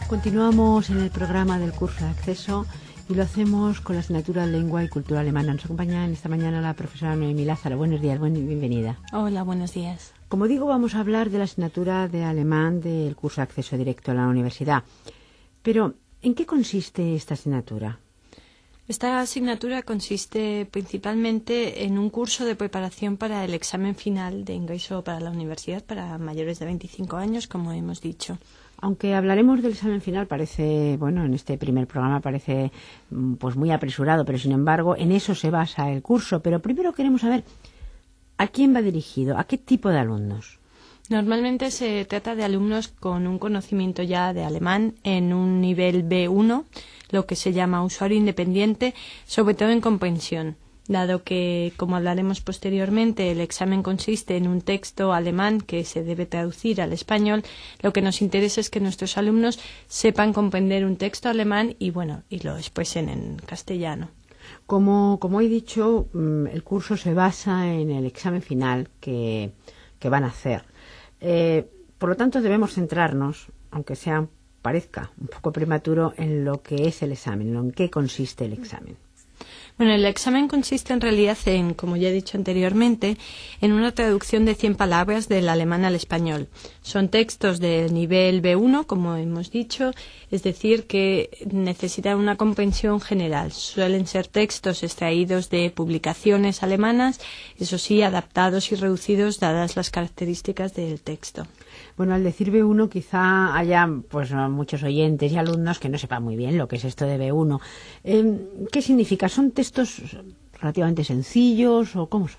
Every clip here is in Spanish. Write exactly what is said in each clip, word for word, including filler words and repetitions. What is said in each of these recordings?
Continuamos en el programa del curso de acceso y lo hacemos con la asignatura Lengua y Cultura Alemana. Nos acompaña en esta mañana la profesora Noemí Lázaro. Buenos días, buen, bienvenida. Hola, buenos días. Como digo, vamos a hablar de la asignatura de alemán del curso de acceso directo a la universidad. Pero, ¿en qué consiste esta asignatura? Esta asignatura consiste principalmente en un curso de preparación para el examen final de ingreso para la universidad para mayores de veinticinco años, como hemos dicho. Aunque hablaremos del examen final, parece, bueno, en este primer programa parece pues muy apresurado, pero sin embargo en eso se basa el curso. Pero primero queremos saber a quién va dirigido, a qué tipo de alumnos. Normalmente se trata de alumnos con un conocimiento ya de alemán en un nivel B uno, lo que se llama usuario independiente, sobre todo en comprensión. Dado que, como hablaremos posteriormente, el examen consiste en un texto alemán que se debe traducir al español, lo que nos interesa es que nuestros alumnos sepan comprender un texto alemán y, bueno, y lo expresen en castellano. Como, como he dicho, el curso se basa en el examen final que, que van a hacer. Eh, por lo tanto, debemos centrarnos, aunque sea parezca un poco prematuro, en lo que es el examen, en qué consiste el examen. Bueno, el examen consiste en realidad en, como ya he dicho anteriormente, en una traducción de cien palabras del alemán al español. Son textos del nivel B uno, como hemos dicho, es decir, que necesitan una comprensión general. Suelen ser textos extraídos de publicaciones alemanas, eso sí, adaptados y reducidos dadas las características del texto. Bueno, al decir B uno quizá haya pues muchos oyentes y alumnos que no sepan muy bien lo que es esto de B uno. Eh, ¿Qué significa? ¿Son textos relativamente sencillos o cómo son?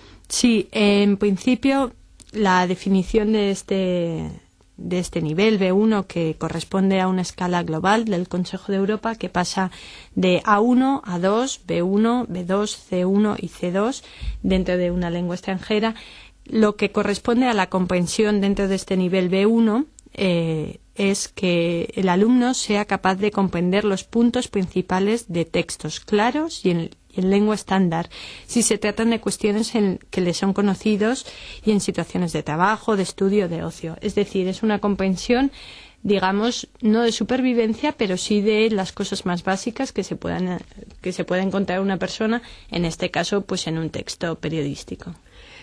Sí, en principio la definición de este, de este nivel B uno, que corresponde a una escala global del Consejo de Europa que pasa de A uno, A dos, B uno, B dos, C uno y C dos dentro de una lengua extranjera. Lo que corresponde a la comprensión dentro de este nivel B uno eh, es que el alumno sea capaz de comprender los puntos principales de textos claros y en, y en lengua estándar, si se tratan de cuestiones en que le son conocidos y en situaciones de trabajo, de estudio, de ocio. Es decir, es una comprensión, digamos, no de supervivencia, pero sí de las cosas más básicas que se puedan, que se pueda encontrar una persona, en este caso, pues en un texto periodístico.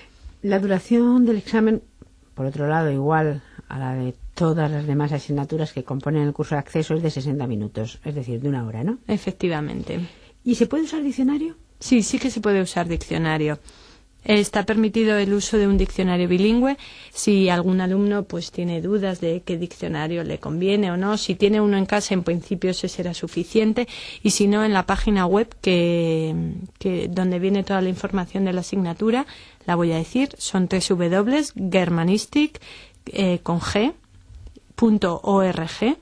La duración del examen, por otro lado, igual a la de todas las demás asignaturas que componen el curso de acceso, es de sesenta minutos, es decir, de una hora, ¿no? Efectivamente. ¿Y se puede usar diccionario? Sí, sí que se puede usar diccionario. Está permitido el uso de un diccionario bilingüe. Si algún alumno pues tiene dudas de qué diccionario le conviene o no, si tiene uno en casa, en principio ese será suficiente, y si no, en la página web que, que donde viene toda la información de la asignatura, la voy a decir, son doble u doble u doble u punto germanistic eh, con g punto org, doble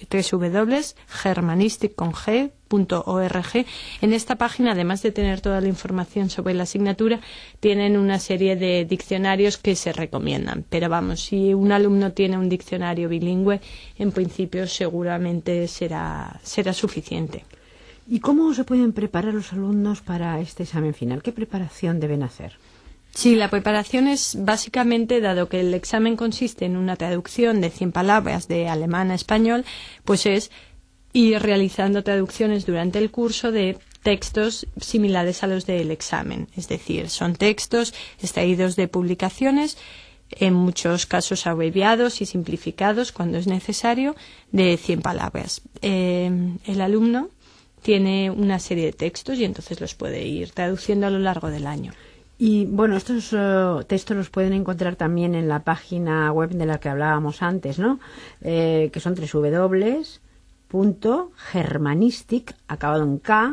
u doble u doble u punto germanistic con g punto org. En esta página, además de tener toda la información sobre la asignatura, tienen una serie de diccionarios que se recomiendan. Pero vamos, si un alumno tiene un diccionario bilingüe, en principio seguramente será, será suficiente. ¿Y cómo se pueden preparar los alumnos para este examen final? ¿Qué preparación deben hacer? Sí, la preparación es básicamente, dado que el examen consiste en una traducción de cien palabras de alemán a español, pues es ir realizando traducciones durante el curso de textos similares a los del examen. Es decir, son textos extraídos de publicaciones, en muchos casos abreviados y simplificados cuando es necesario, de cien palabras. Eh, el alumno tiene una serie de textos y entonces los puede ir traduciendo a lo largo del año. Y bueno, estos uh, textos los pueden encontrar también en la página web de la que hablábamos antes, ¿no? Eh, que son doble u doble u doble u punto germanistic, acabado en K,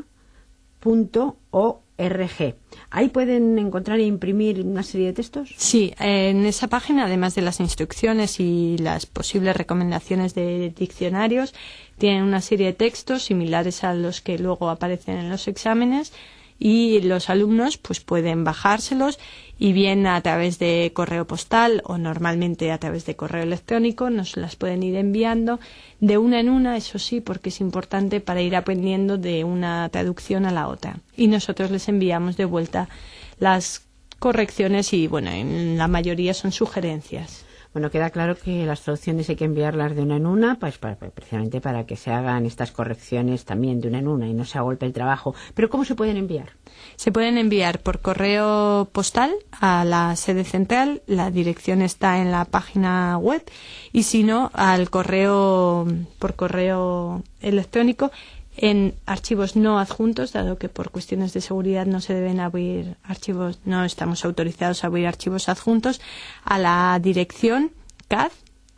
punto org. ¿Ahí pueden encontrar e imprimir una serie de textos? Sí, en esa página, además de las instrucciones y las posibles recomendaciones de diccionarios, tienen una serie de textos similares a los que luego aparecen en los exámenes, y los alumnos pues pueden bajárselos y bien a través de correo postal o normalmente a través de correo electrónico nos las pueden ir enviando de una en una, eso sí, porque es importante para ir aprendiendo de una traducción a la otra. Y nosotros les enviamos de vuelta las correcciones y, bueno, en la mayoría son sugerencias. Bueno, queda claro que las traducciones hay que enviarlas de una en una, pues para, precisamente para que se hagan estas correcciones también de una en una y no se agolpe el trabajo. Pero ¿cómo se pueden enviar? Se pueden enviar por correo postal a la sede central, la dirección está en la página web, y si no, al correo, por correo electrónico, en archivos no adjuntos, dado que por cuestiones de seguridad no se deben abrir archivos, no estamos autorizados a abrir archivos adjuntos, a la dirección cad,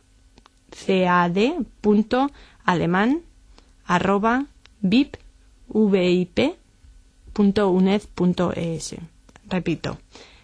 cad, punto, alemán, arroba, vip, vip, punto uned punto es. Repito,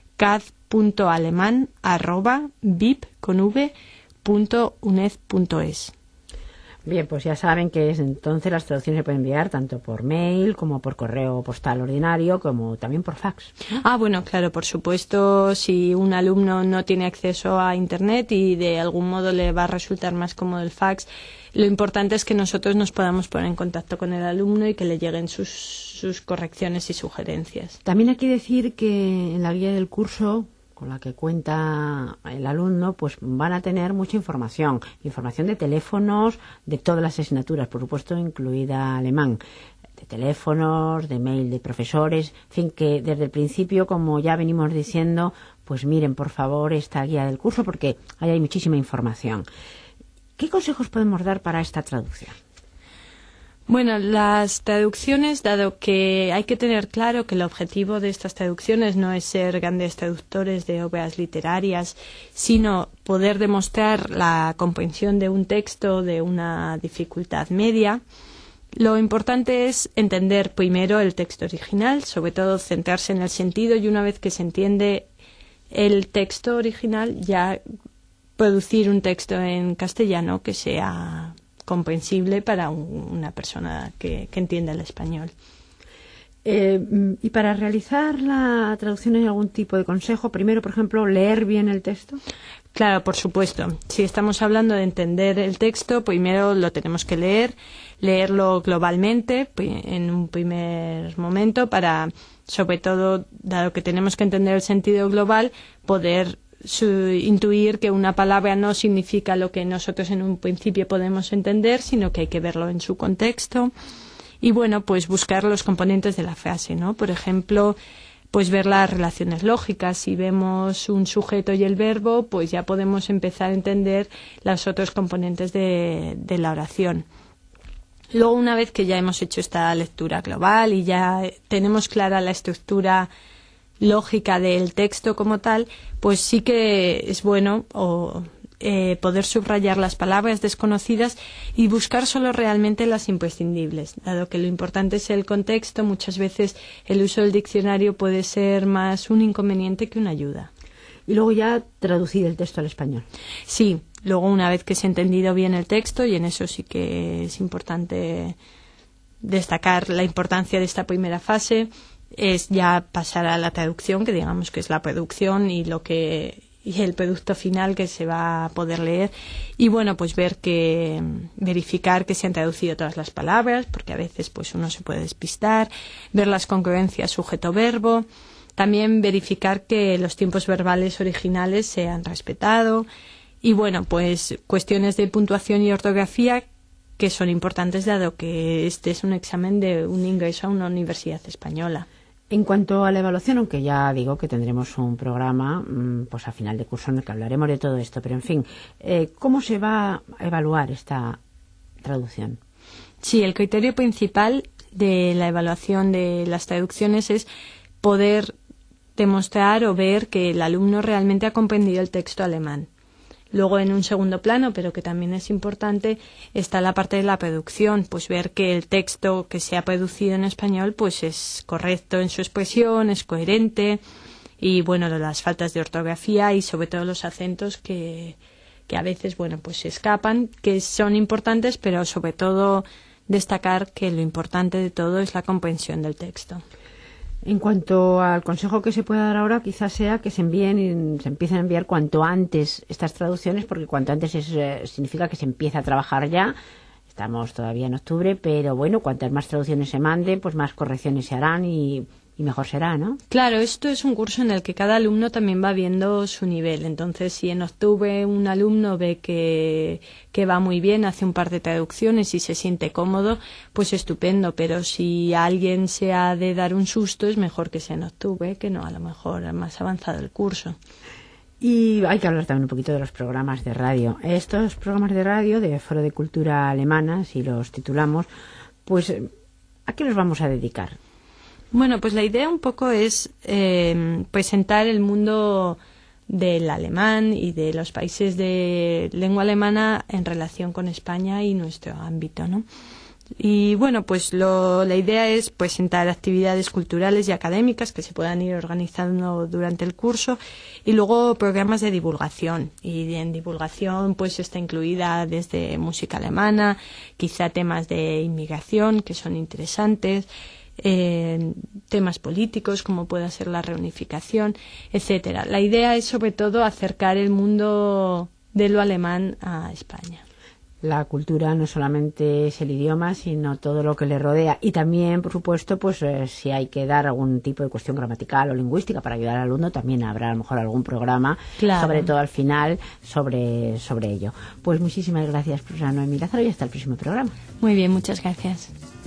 cad.alemán, arroba, vip, con v, punto uned punto es. Bien, pues ya saben que es, entonces las traducciones se pueden enviar tanto por mail como por correo postal ordinario, como también por fax. Ah, bueno, claro, por supuesto, si un alumno no tiene acceso a Internet y de algún modo le va a resultar más cómodo el fax, lo importante es que nosotros nos podamos poner en contacto con el alumno y que le lleguen sus, sus correcciones y sugerencias. También hay que decir que en la guía del curso con la que cuenta el alumno, pues van a tener mucha información, información de teléfonos, de todas las asignaturas, por supuesto, incluida alemán, de teléfonos, de mail de profesores, en fin, que desde el principio, como ya venimos diciendo, pues miren, por favor, esta guía del curso, porque ahí hay muchísima información. ¿Qué consejos podemos dar para esta traducción? Bueno, las traducciones, dado que hay que tener claro que el objetivo de estas traducciones no es ser grandes traductores de obras literarias, sino poder demostrar la comprensión de un texto de una dificultad media, lo importante es entender primero el texto original, sobre todo centrarse en el sentido, y una vez que se entiende el texto original, ya producir un texto en castellano que sea comprensible para un, una persona que, que entienda el español. Eh, y para realizar la traducción, ¿hay algún tipo de consejo? Primero, por ejemplo, leer bien el texto. Claro, por supuesto. Si estamos hablando de entender el texto, primero lo tenemos que leer, leerlo globalmente en un primer momento para, sobre todo, dado que tenemos que entender el sentido global, poder Su, intuir que una palabra no significa lo que nosotros en un principio podemos entender, sino que hay que verlo en su contexto. Y bueno, pues buscar los componentes de la frase, ¿no? Por ejemplo, pues ver las relaciones lógicas. Si vemos un sujeto y el verbo, pues ya podemos empezar a entender los otros componentes de, de la oración. Luego, una vez que ya hemos hecho esta lectura global y ya tenemos clara la estructura lógica del texto como tal, pues sí que es bueno o, eh, poder subrayar las palabras desconocidas y buscar solo realmente las imprescindibles. Dado que lo importante es el contexto, muchas veces el uso del diccionario puede ser más un inconveniente que una ayuda. Y luego ya traducir el texto al español. Sí, luego una vez que se ha entendido bien el texto, y en eso sí que es importante destacar la importancia de esta primera fase, es ya pasar a la traducción, que digamos que es la producción y lo que y el producto final que se va a poder leer, y bueno, pues ver que verificar que se han traducido todas las palabras, porque a veces pues uno se puede despistar, ver las congruencias sujeto-verbo, también verificar que los tiempos verbales originales se han respetado, y bueno, pues cuestiones de puntuación y ortografía que son importantes, dado que este es un examen de un ingreso a una universidad española. En cuanto a la evaluación, aunque ya digo que tendremos un programa pues a final de curso en el que hablaremos de todo esto, pero en fin, eh, ¿cómo se va a evaluar esta traducción? Sí, el criterio principal de la evaluación de las traducciones es poder demostrar o ver que el alumno realmente ha comprendido el texto alemán. Luego, en un segundo plano, pero que también es importante, está la parte de la producción, pues ver que el texto que se ha producido en español pues es correcto en su expresión, es coherente, y bueno, las faltas de ortografía y sobre todo los acentos que, que a veces bueno pues se escapan, que son importantes, pero sobre todo destacar que lo importante de todo es la comprensión del texto. En cuanto al consejo que se puede dar ahora, quizás sea que se envíen, se empiecen a enviar cuanto antes estas traducciones, porque cuanto antes es, eh, significa que se empieza a trabajar ya. Estamos todavía en octubre, pero bueno, cuantas más traducciones se manden, pues más correcciones se harán y y mejor será, ¿no? Claro, esto es un curso en el que cada alumno también va viendo su nivel. Entonces, si en octubre un alumno ve que, que va muy bien, hace un par de traducciones y se siente cómodo, pues estupendo. Pero si a alguien se ha de dar un susto, es mejor que sea en octubre, que no a lo mejor más avanzado el curso. Y hay que hablar también un poquito de los programas de radio. Estos programas de radio de Foro de Cultura Alemana, si los titulamos, pues ¿a qué los vamos a dedicar? Bueno, pues la idea un poco es eh, presentar el mundo del alemán y de los países de lengua alemana en relación con España y nuestro ámbito, ¿no? Y bueno, pues lo, la idea es presentar actividades culturales y académicas que se puedan ir organizando durante el curso y luego programas de divulgación. Y en divulgación pues está incluida desde música alemana, quizá temas de inmigración que son interesantes, Eh, temas políticos como pueda ser la reunificación, etcétera. La idea es sobre todo acercar el mundo de lo alemán a España. La cultura no solamente es el idioma, sino todo lo que le rodea. Y también, por supuesto, pues eh, si hay que dar algún tipo de cuestión gramatical o lingüística para ayudar al alumno, también habrá a lo mejor algún programa, claro, sobre todo al final, sobre, sobre ello. Pues muchísimas gracias, profesora Noemí Lázaro, y hasta el próximo programa. Muy bien, muchas gracias.